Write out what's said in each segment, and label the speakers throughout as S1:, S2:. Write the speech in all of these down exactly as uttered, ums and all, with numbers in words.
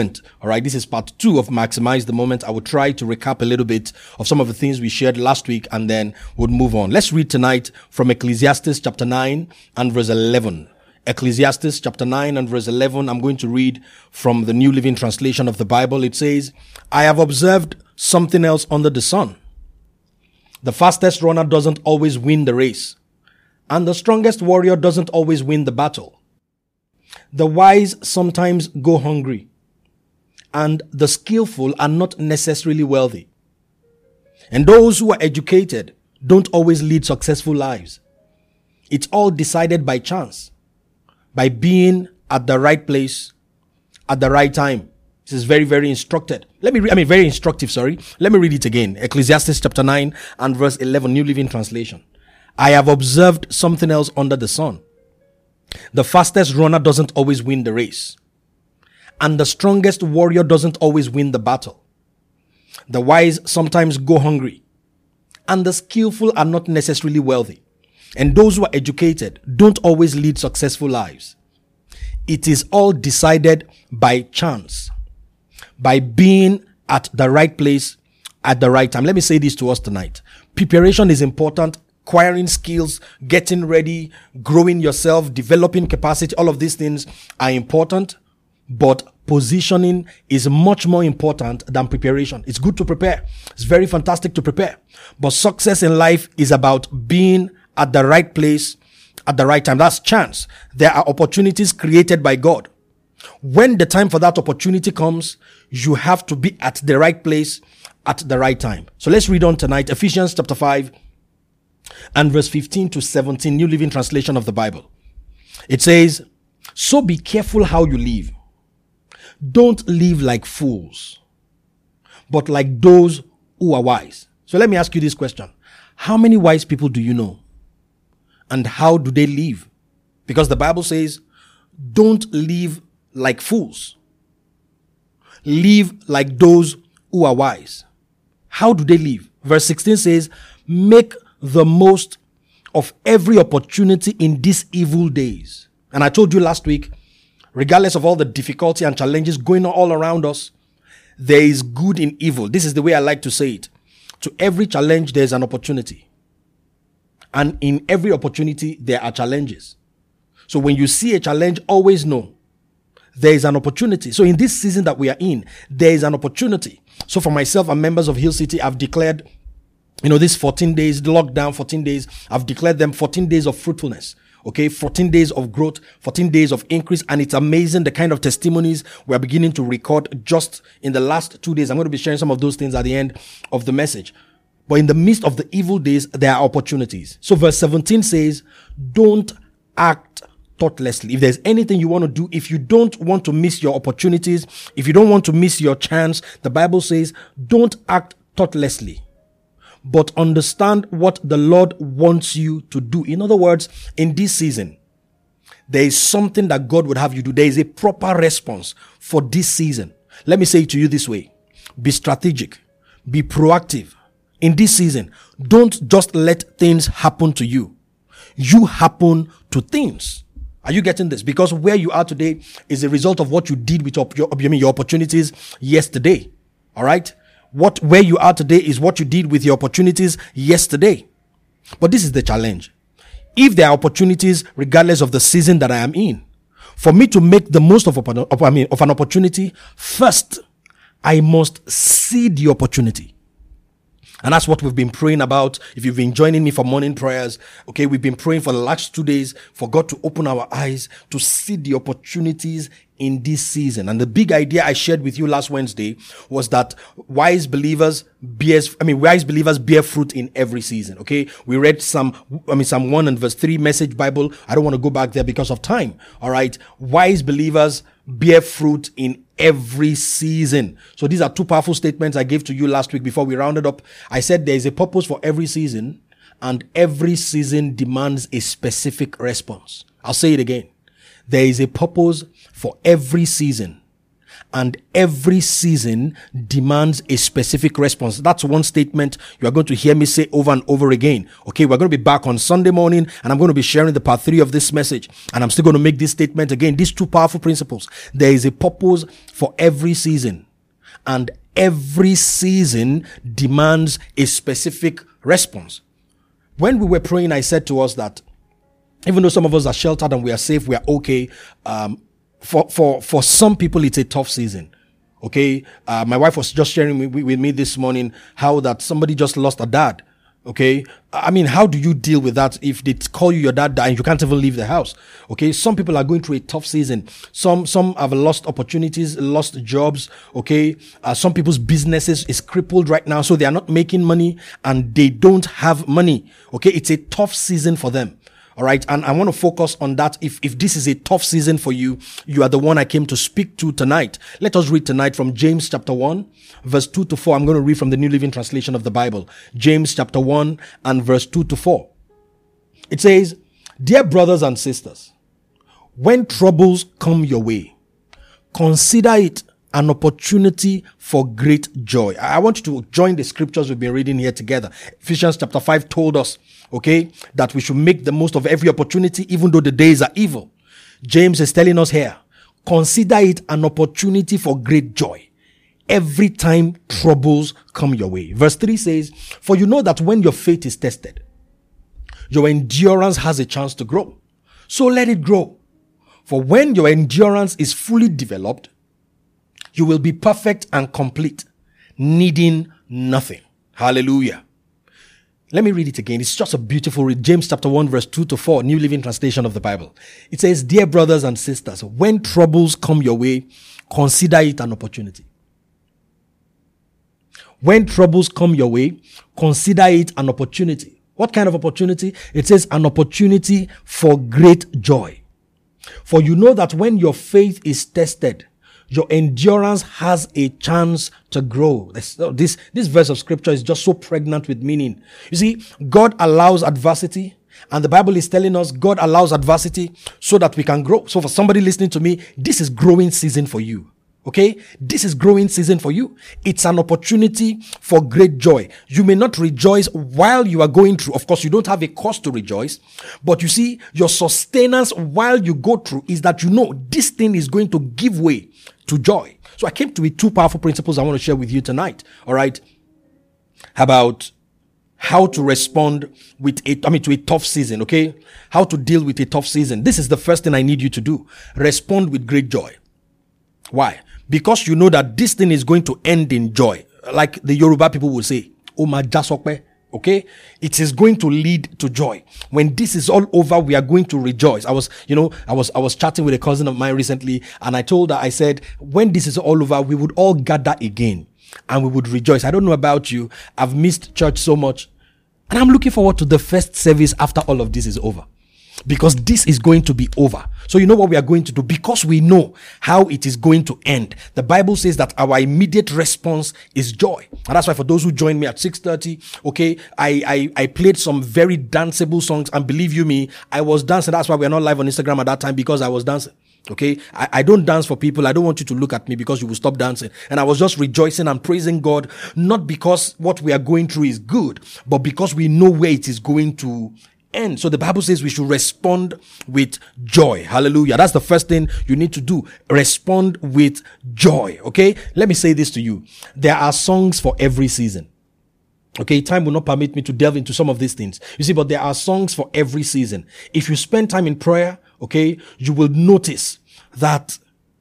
S1: All right, this is part two of Maximize the Moment. I will try to recap a little bit of some of the things we shared last week and then we'll move on. Let's read tonight from Ecclesiastes chapter nine and verse eleven. Ecclesiastes chapter nine and verse eleven. I'm going to read from the New Living Translation of the Bible. It says, I have observed something else under the sun. The fastest runner doesn't always win the race, and the strongest warrior doesn't always win the battle. The wise sometimes go hungry, and the skillful are not necessarily wealthy. And those who are educated don't always lead successful lives. It's all decided by chance, by being at the right place at the right time. This is very, very instructed. Let me, re- I mean, very instructive, sorry. Let me read it again. Ecclesiastes chapter nine and verse eleven, New Living Translation. I have observed something else under the sun. The fastest runner doesn't always win the race, and the strongest warrior doesn't always win the battle. The wise sometimes go hungry, and the skillful are not necessarily wealthy. And those who are educated don't always lead successful lives. It is all decided by chance, by being at the right place at the right time. Let me say this to us tonight. Preparation is important. Acquiring skills, getting ready, growing yourself, developing capacity, all of these things are important. But positioning is much more important than preparation. It's good to prepare. It's very fantastic to prepare. But success in life is about being at the right place at the right time. That's chance. There are opportunities created by God. When the time for that opportunity comes, you have to be at the right place at the right time. So let's read on tonight. Ephesians chapter five and verse fifteen to seventeen, New Living Translation of the Bible. It says, so be careful how you live. Don't live like fools, but like those who are wise. So let me ask you this question. How many wise people do you know? And how do they live? Because the Bible says, don't live like fools. Live like those who are wise. How do they live? Verse sixteen says, make the most of every opportunity in these evil days. And I told you last week, regardless of all the difficulty and challenges going on all around us, there is good in evil. This is the way I like to say it. To every challenge, there's an opportunity. And in every opportunity, there are challenges. So when you see a challenge, always know there is an opportunity. So in this season that we are in, there is an opportunity. So for myself and members of Hill City, I've declared, you know, these fourteen days, the lockdown, fourteen days, I've declared them fourteen days of fruitfulness. Okay, fourteen days of growth, fourteen days of increase. And it's amazing the kind of testimonies we're beginning to record just in the last two days. I'm going to be sharing some of those things at the end of the message. But in the midst of the evil days, there are opportunities. So verse seventeen says, don't act thoughtlessly. If there's anything you want to do, if you don't want to miss your opportunities, if you don't want to miss your chance, the Bible says, don't act thoughtlessly, but understand what the Lord wants you to do. In other words, in this season, there is something that God would have you do. There is a proper response for this season. Let me say it to you this way. Be strategic. Be proactive. In this season, don't just let things happen to you. You happen to things. Are you getting this? Because where you are today is a result of what you did with your, your, I mean, your opportunities yesterday. All right? What, where you are today is what you did with your opportunities yesterday. But this is the challenge. If there are opportunities, regardless of the season that I am in, for me to make the most of, of, I mean, of an opportunity, first, I must see the opportunity. And that's what we've been praying about. If you've been joining me for morning prayers, okay, we've been praying for the last two days for God to open our eyes to see the opportunities in this season. And the big idea I shared with you last Wednesday was that wise believers bears, I mean, wise believers bear fruit in every season. Okay. We read some, I mean, Psalm one and verse three Message Bible. I don't want to go back there because of time. All right. Wise believers bear fruit in every season. So these are two powerful statements I gave to you last week before we rounded up. I said there is a purpose for every season, and every season demands a specific response. I'll say it again. There is a purpose for every season, and every season demands a specific response. That's one statement you are going to hear me say over and over again. Okay, we're going to be back on Sunday morning, and I'm going to be sharing the part three of this message, and I'm still going to make this statement again. These two powerful principles. There is a purpose for every season, and every season demands a specific response. When we were praying, I said to us that even though some of us are sheltered and we are safe, we are okay. Um, for, for, for some people, it's a tough season. Okay. Uh, my wife was just sharing with, with me this morning how that somebody just lost a dad. Okay. I mean, how do you deal with that if they call you your dad and you can't even leave the house? Okay. Some people are going through a tough season. Some, some have lost opportunities, lost jobs. Okay. Uh, some people's businesses is crippled right now. So they are not making money and they don't have money. Okay. It's a tough season for them. All right. And I want to focus on that. If, if this is a tough season for you, you are the one I came to speak to tonight. Let us read tonight from James chapter one, verse two to four. I'm going to read from the New Living Translation of the Bible. James chapter one and verse two to four. It says, "Dear brothers and sisters, when troubles come your way, consider it an opportunity for great joy." I want you to join the scriptures we've been reading here together. Ephesians chapter five told us, okay, that we should make the most of every opportunity, even though the days are evil. James is telling us here, consider it an opportunity for great joy every time troubles come your way. Verse three says, "For you know that when your faith is tested, your endurance has a chance to grow. So let it grow. For when your endurance is fully developed, you will be perfect and complete, needing nothing." Hallelujah. Let me read it again. It's just a beautiful read. James chapter one, verse two to four, New Living Translation of the Bible. It says, "Dear brothers and sisters, when troubles come your way, consider it an opportunity." When troubles come your way, consider it an opportunity. What kind of opportunity? It says an opportunity for great joy. For you know that when your faith is tested, your endurance has a chance to grow. This, this, this verse of scripture is just so pregnant with meaning. You see, God allows adversity, and the Bible is telling us God allows adversity so that we can grow. So for somebody listening to me, this is growing season for you. Okay? This is growing season for you. It's an opportunity for great joy. You may not rejoice while you are going through. Of course, you don't have a cause to rejoice. But you see, your sustenance while you go through is that you know this thing is going to give way to joy. So I came to with two powerful principles I want to share with you tonight. All right? About how to respond with a, I mean, to a tough season. Okay? How to deal with a tough season. This is the first thing I need you to do. Respond with great joy. Why? Because you know that this thing is going to end in joy. Like the Yoruba people will say, "Oma jasokpe." Okay? It is going to lead to joy. When this is all over, we are going to rejoice. I was, you know, I was, I was chatting with a cousin of mine recently, and I told her, I said, when this is all over, we would all gather again and we would rejoice. I don't know about you. I've missed church so much, and I'm looking forward to the first service after all of this is over. Because this is going to be over. So you know what we are going to do? Because we know how it is going to end. The Bible says that our immediate response is joy. And that's why for those who joined me at six thirty, okay, I, I, I played some very danceable songs. And believe you me, I was dancing. That's why we're not live on Instagram at that time, because I was dancing. Okay, I, I don't dance for people. I don't want you to look at me because you will stop dancing. And I was just rejoicing and praising God, not because what we are going through is good, but because we know where it is going to end. So the Bible says we should respond with joy. Hallelujah. That's the first thing you need to do. Respond with joy. Okay. Let me say this to you. There are songs for every season. Okay. Time will not permit me to delve into some of these things. You see, but there are songs for every season. If you spend time in prayer, okay, you will notice that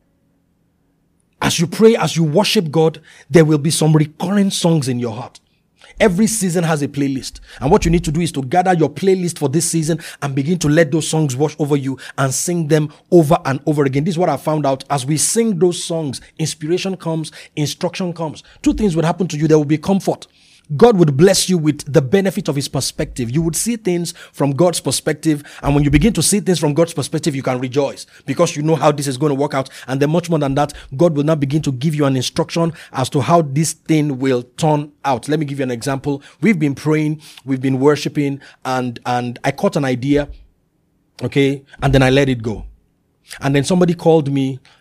S1: as you pray, as you worship God, there will be some recurring songs in your heart. Every season has a playlist. And what you need to do is to gather your playlist for this season and begin to let those songs wash over you and sing them over and over again. This is what I found out. As we sing those songs, inspiration comes, instruction comes. Two things would happen to you. There will be comfort. God would bless you with the benefit of his perspective. You would see things from God's perspective. And when you begin to see things from God's perspective, you can rejoice because you know how this is going to work out. And then much more than that, God will now begin to give you an instruction as to how this thing will turn out. Let me give you an example. We've been praying, we've been worshiping, and, and I caught an idea. Okay. And then I let it go. And then somebody called me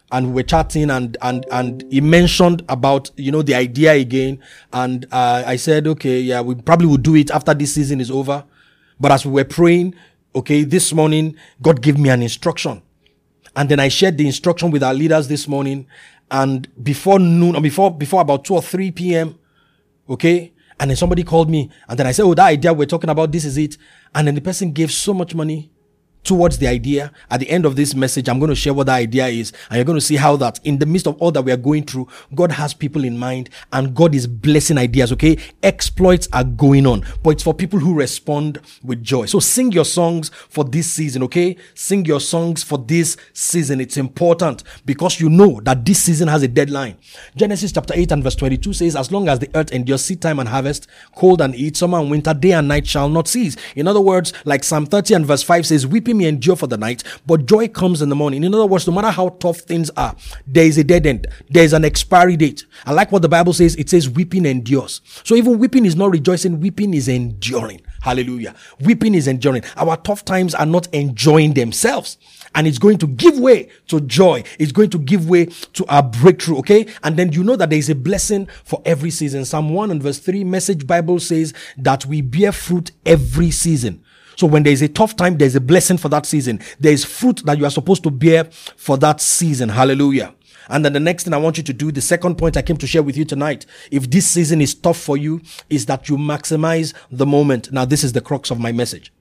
S1: and we were chatting, and and and he mentioned about, you know, the idea again, and uh, I said, okay, yeah, we probably will do it after this season is over. But as we were praying, okay, this morning, God gave me an instruction, and then I shared the instruction with our leaders this morning, and before noon, or before before about two or three p.m., okay, and then somebody called me, and then I said, oh, that idea we're talking about, this is it, and then the person gave so much money towards the idea. At the end of this message, I'm going to share what that idea is, and you're going to see how that in the midst of all that we are going through, God has people in mind, and God is blessing ideas. Okay, exploits are going on, but it's for people who respond with joy. So sing your songs for this season. Okay, sing your songs for this season. It's important because you know that this season has a deadline. Genesis chapter eight and verse twenty-two says, as long as the earth endures, seed time and harvest, cold and heat, summer and winter, day and night shall not cease. In other words, like Psalm thirty and verse five says, weeping may endure for the night, but joy comes in the morning. In other words, no matter how tough things are, there is a dead end. There is an expiry date. I like what the Bible says. It says weeping endures. So even weeping is not rejoicing. Weeping is enduring. Hallelujah. Weeping is enduring. Our tough times are not enjoying themselves. And it's going to give way to joy. It's going to give way to our breakthrough. Okay. And then you know that there is a blessing for every season. Psalm one and verse three, Message Bible says that we bear fruit every season. So when there is a tough time, there's a blessing for that season. There is fruit that you are supposed to bear for that season. Hallelujah. And then the next thing I want you to do, the second point I came to share with you tonight, if this season is tough for you, is that you maximize the moment. Now, this is the crux of my message.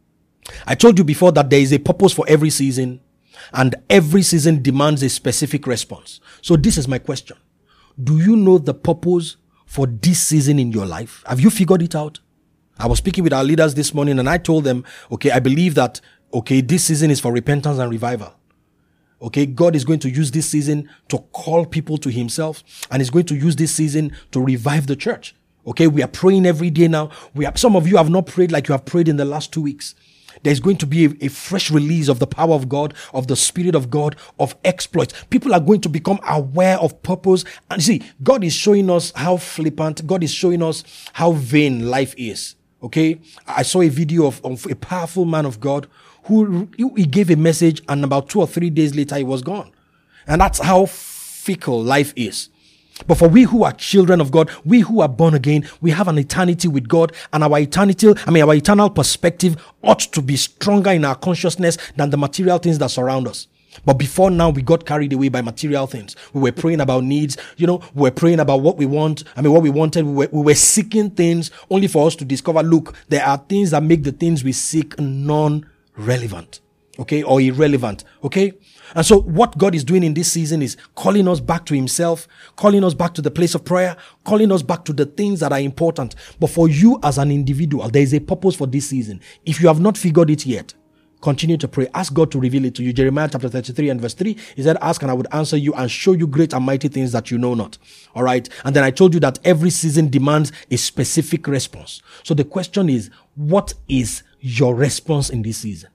S1: I told you before that there is a purpose for every season, and every season demands a specific response. So this is my question. Do you know the purpose for this season in your life? Have you figured it out? I was speaking with our leaders this morning, and I told them, okay, I believe that, okay, this season is for repentance and revival. Okay, God is going to use this season to call people to himself, and he's going to use this season to revive the church. Okay, we are praying every day now. We have, some of you have not prayed like you have prayed in the last two weeks. There's going to be a, a fresh release of the power of God, of the Spirit of God, of exploits. People are going to become aware of purpose. And see, God is showing us how flippant, God is showing us how vain life is. Okay, I saw a video of, of a powerful man of God who he gave a message, and about two or three days later he was gone. And that's how fickle life is. But for we who are children of God, we who are born again, we have an eternity with God, and our eternity, I mean, our eternal perspective ought to be stronger in our consciousness than the material things that surround us. But before now, we got carried away by material things. We were praying about needs. You know, we were praying about what we want. I mean, what we wanted. We were, we were seeking things only for us to discover, look, there are things that make the things we seek non-relevant. Okay, or irrelevant. Okay. And so what God is doing in this season is calling us back to himself, calling us back to the place of prayer, calling us back to the things that are important. But for you as an individual, there is a purpose for this season. If you have not figured it yet, continue to pray. Ask God to reveal it to you. Jeremiah chapter thirty-three and verse three, he said, ask and I would answer you and show you great and mighty things that you know not. All right. And then I told you that every season demands a specific response. So the question is, what is your response in this season?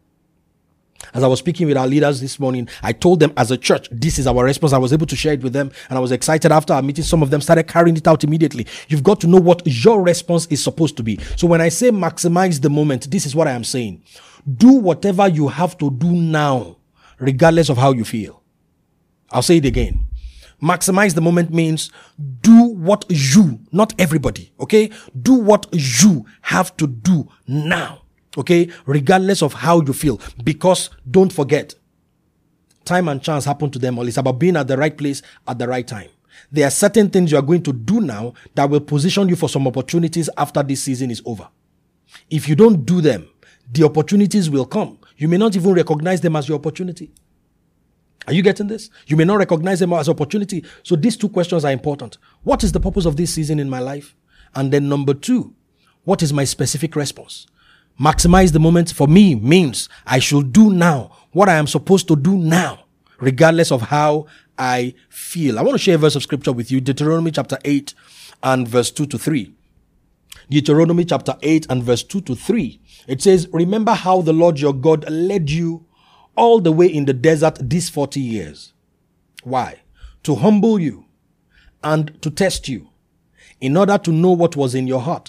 S1: As I was speaking with our leaders this morning, I told them as a church, this is our response. I was able to share it with them, and I was excited after our meeting. Some of them started carrying it out immediately. You've got to know what your response is supposed to be. So when I say maximize the moment, this is what I am saying. Do whatever you have to do now, regardless of how you feel. I'll say it again. Maximize the moment means do what you, not everybody, okay? Do what you have to do now. Okay, regardless of how you feel, because don't forget, time and chance happen to them all. It's about being at the right place at the right time. There are certain things you are going to do now that will position you for some opportunities after this season is over. If you don't do them, the opportunities will come. You may not even recognize them as your opportunity. Are you getting this? You may not recognize them as opportunity. So these two questions are important. What is the purpose of this season in my life? And then number two, what is my specific response? Maximize the moment for me means I should do now what I am supposed to do now, regardless of how I feel. I want to share a verse of scripture with you, Deuteronomy chapter eight and verse two to three. Deuteronomy chapter eight and verse two to three. It says, remember how the Lord your God led you all the way in the desert these forty years. Why? To humble you and to test you, in order to know what was in your heart,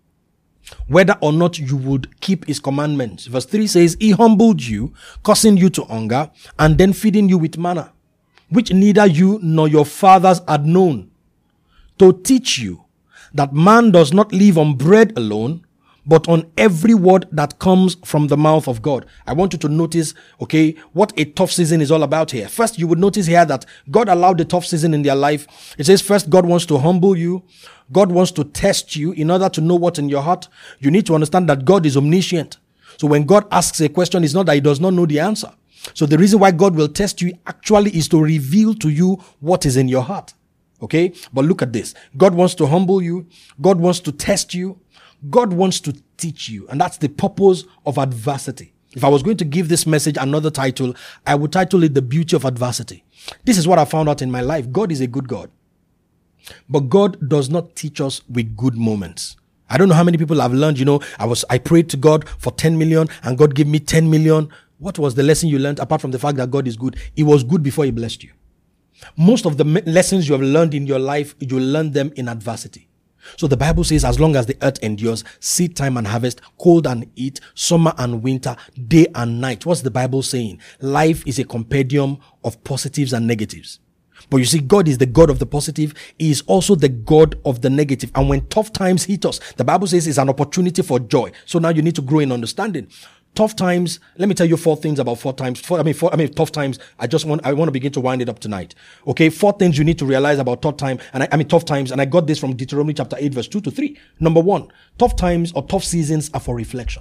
S1: whether or not you would keep his commandments. Verse three says, he humbled you, causing you to hunger, and then feeding you with manna, which neither you nor your fathers had known, to teach you that man does not live on bread alone, but on every word that comes from the mouth of God. I want you to notice, okay, what a tough season is all about here. First, you would notice here that God allowed the tough season in their life. It says, first, God wants to humble you. God wants to test you in order to know what's in your heart. You need to understand that God is omniscient. So when God asks a question, it's not that he does not know the answer. So the reason why God will test you actually is to reveal to you what is in your heart. Okay? But look at this. God wants to humble you. God wants to test you. God wants to teach you. And that's the purpose of adversity. If I was going to give this message another title, I would title it The Beauty of Adversity. This is what I found out in my life. God is a good God. But God does not teach us with good moments. I don't know how many people have learned, you know, I was, I prayed to God for ten million and God gave me ten million. What was the lesson you learned apart from the fact that God is good? He was good before he blessed you. Most of the lessons you have learned in your life, you learn them in adversity. So the Bible says, as long as the earth endures, seed time and harvest, cold and heat, summer and winter, day and night. What's the Bible saying? Life is a compendium of positives and negatives. But you see, God is the God of the positive. He is also the God of the negative. And when tough times hit us, the Bible says it's an opportunity for joy. So now you need to grow in understanding. Tough times, let me tell you four things about four times. Four, I mean, four, I mean, tough times. I just want, I want to begin to wind it up tonight. Okay. Four things you need to realize about tough time. And I, I mean, tough times. And I got this from Deuteronomy chapter eight, verse two to three. Number one, tough times or tough seasons are for reflection.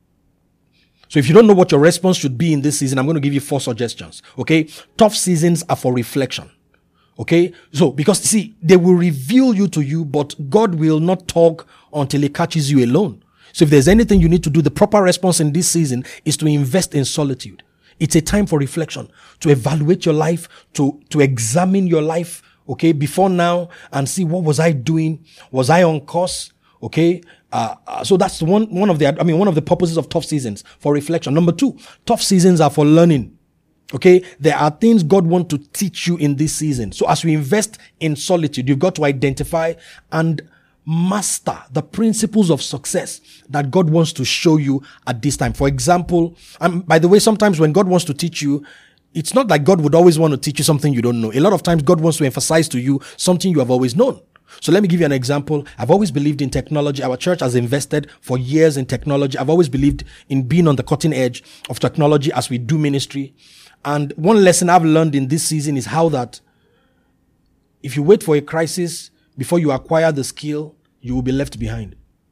S1: So if you don't know what your response should be in this season, I'm going to give you four suggestions. Okay. Tough seasons are for reflection. Okay. So, because see, they will reveal you to you, but God will not talk until he catches you alone. So if there's anything you need to do, the proper response in this season is to invest in solitude. It's a time for reflection, to evaluate your life, to, to examine your life, okay, before now and see what was I doing? Was I on course? Okay. Uh, uh, so that's one, one of the, I mean, one of the purposes of tough seasons for reflection. Number two, tough seasons are for learning. Okay. There are things God wants to teach you in this season. So as we invest in solitude, you've got to identify and master the principles of success that God wants to show you at this time. For example, and by the way, sometimes when God wants to teach you, it's not like God would always want to teach you something you don't know. A lot of times God wants to emphasize to you something you have always known. So let me give you an example. I've always believed in technology. Our church has invested for years in technology. I've always believed in being on the cutting edge of technology as we do ministry. And one lesson I've learned in this season is how that if you wait for a crisis before you acquire the skill, you will be left behind.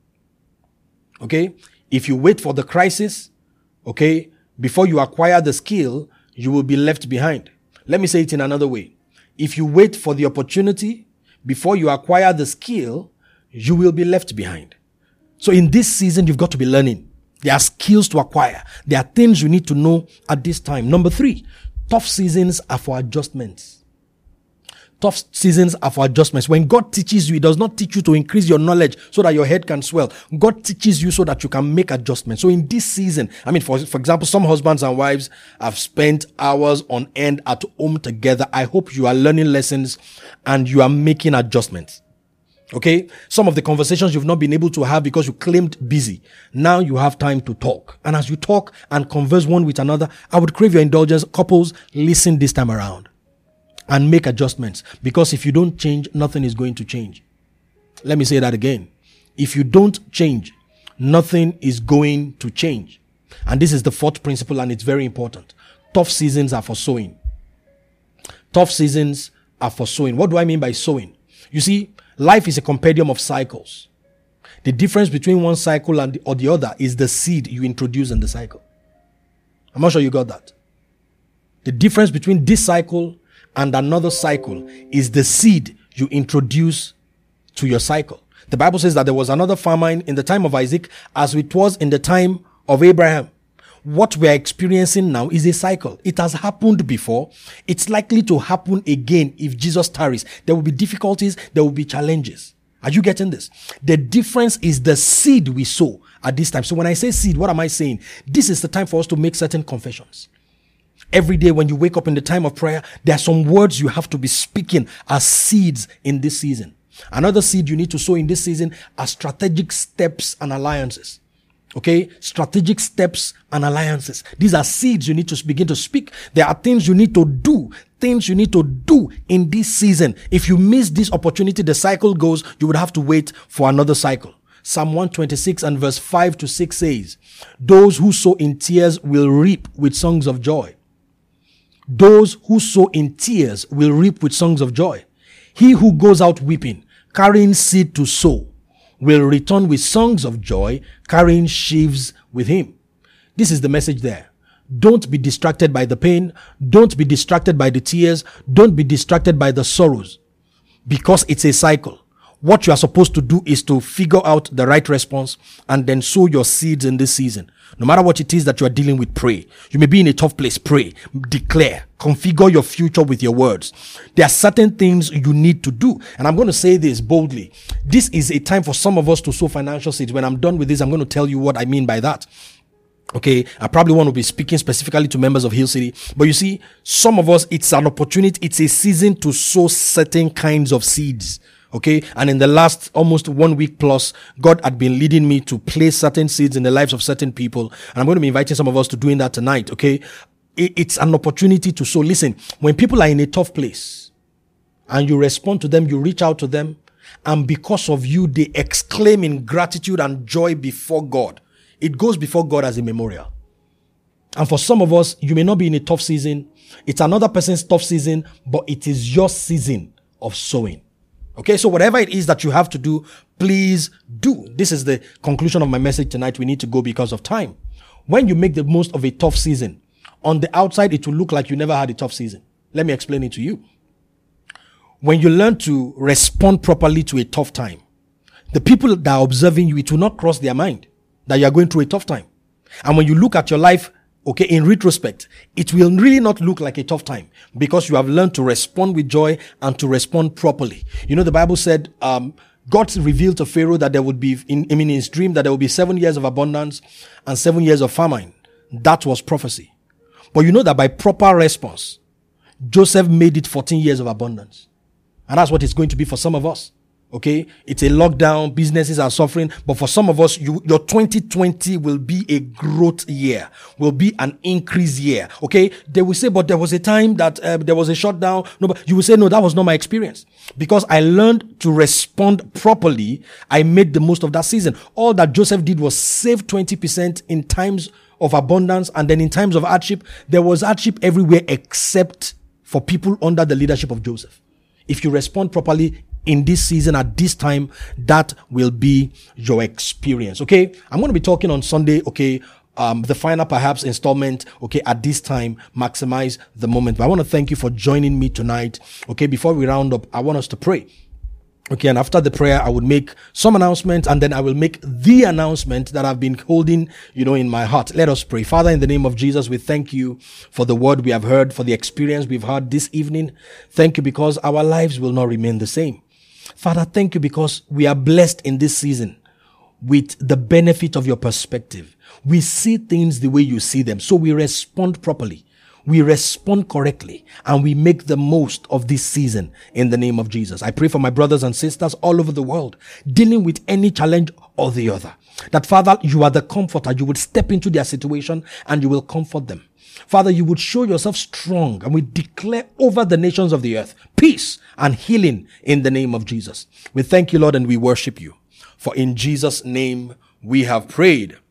S1: Okay? If you wait for the crisis, okay, before you acquire the skill, you will be left behind. Let me say it in another way. If you wait for the opportunity before you acquire the skill, you will be left behind. So in this season, you've got to be learning. There are skills to acquire. There are things you need to know at this time. Number three, tough seasons are for adjustments. Tough seasons are for adjustments. When God teaches you, he does not teach you to increase your knowledge so that your head can swell. God teaches you so that you can make adjustments. So in this season, I mean, for, for example, some husbands and wives have spent hours on end at home together. I hope you are learning lessons and you are making adjustments. Okay. Some of the conversations you've not been able to have because you claimed busy. Now you have time to talk. And as you talk and converse one with another, I would crave your indulgence. Couples, listen this time around and make adjustments, because if you don't change, nothing is going to change. Let me say that again. If you don't change, nothing is going to change. And this is the fourth principle, and it's very important. Tough seasons are for sowing. Tough seasons are for sowing. What do I mean by sowing? You see, life is a compendium of cycles. The difference between one cycle and the, or the other is the seed you introduce in the cycle. I'm not sure you got that. The difference between this cycle and another cycle is the seed you introduce to your cycle. The Bible says that there was another famine in the time of Isaac as it was in the time of Abraham. What we are experiencing now is a cycle. It has happened before. It's likely to happen again if Jesus tarries. There will be difficulties. There will be challenges. Are you getting this? The difference is the seed we sow at this time. So when I say seed, what am I saying? This is the time for us to make certain confessions. Every day when you wake up in the time of prayer, there are some words you have to be speaking as seeds in this season. Another seed you need to sow in this season are strategic steps and alliances. Okay, strategic steps and alliances. These are seeds you need to begin to speak. There are things you need to do, things you need to do in this season. If you miss this opportunity, the cycle goes, you would have to wait for another cycle. Psalm one twenty-six and verse five to six says, those who sow in tears will reap with songs of joy. Those who sow in tears will reap with songs of joy. He who goes out weeping, carrying seed to sow, will return with songs of joy, carrying sheaves with him. This is the message there. Don't be distracted by the pain. Don't be distracted by the tears. Don't be distracted by the sorrows, because it's a cycle. What you are supposed to do is to figure out the right response and then sow your seeds in this season. No matter what it is that you are dealing with, pray. You may be in a tough place, pray, declare, configure your future with your words. There are certain things you need to do. And I'm going to say this boldly. This is a time for some of us to sow financial seeds. When I'm done with this, I'm going to tell you what I mean by that. Okay, I probably want to be speaking specifically to members of Hill City. But you see, some of us, it's an opportunity, it's a season to sow certain kinds of seeds. Okay, and in the last almost one week plus, God had been leading me to place certain seeds in the lives of certain people. And I'm going to be inviting some of us to doing that tonight. Okay, it's an opportunity to sow. Listen, when people are in a tough place and you respond to them, you reach out to them, and because of you, they exclaim in gratitude and joy before God. It goes before God as a memorial. And for some of us, you may not be in a tough season. It's another person's tough season, but it is your season of sowing. Okay, so whatever it is that you have to do, please do. This is the conclusion of my message tonight. We need to go because of time. When you make the most of a tough season, on the outside, it will look like you never had a tough season. Let me explain it to you. When you learn to respond properly to a tough time, the people that are observing you, it will not cross their mind that you are going through a tough time. And when you look at your life, okay, in retrospect, it will really not look like a tough time because you have learned to respond with joy and to respond properly. You know, the Bible said, um, God revealed to Pharaoh that there would be, in, I mean, in his dream, that there would be seven years of abundance and seven years of famine. That was prophecy. But you know that by proper response, Joseph made it fourteen years of abundance. And that's what it's going to be for some of us. Okay, it's a lockdown, businesses are suffering, but for some of us, you, your twenty twenty will be a growth year, will be an increase year. Okay, they will say, but there was a time that uh, there was a shutdown. No, but you will say, no, that was not my experience, because I learned to respond properly. I made the most of that season. All that Joseph did was save twenty percent in times of abundance, and then in times of hardship, there was hardship everywhere except for people under the leadership of Joseph. If you respond properly in this season, at this time, that will be your experience. Okay, I'm going to be talking on Sunday. Okay, um, the final perhaps installment. Okay, at this time, maximize the moment. But I want to thank you for joining me tonight. Okay, before we round up, I want us to pray. Okay, and after the prayer, I would make some announcements, and then I will make the announcement that I've been holding, you know, in my heart. Let us pray. Father, in the name of Jesus, we thank you for the word we have heard, for the experience we've had this evening. Thank you because our lives will not remain the same. Father, thank you because we are blessed in this season with the benefit of your perspective. We see things the way you see them, so we respond properly. We respond correctly, and we make the most of this season in the name of Jesus. I pray for my brothers and sisters all over the world dealing with any challenge or the other, that Father, you are the comforter. You would step into their situation and you will comfort them. Father, you would show yourself strong, and we declare over the nations of the earth peace and healing in the name of Jesus. We thank you, Lord, and we worship you. For in Jesus' name we have prayed.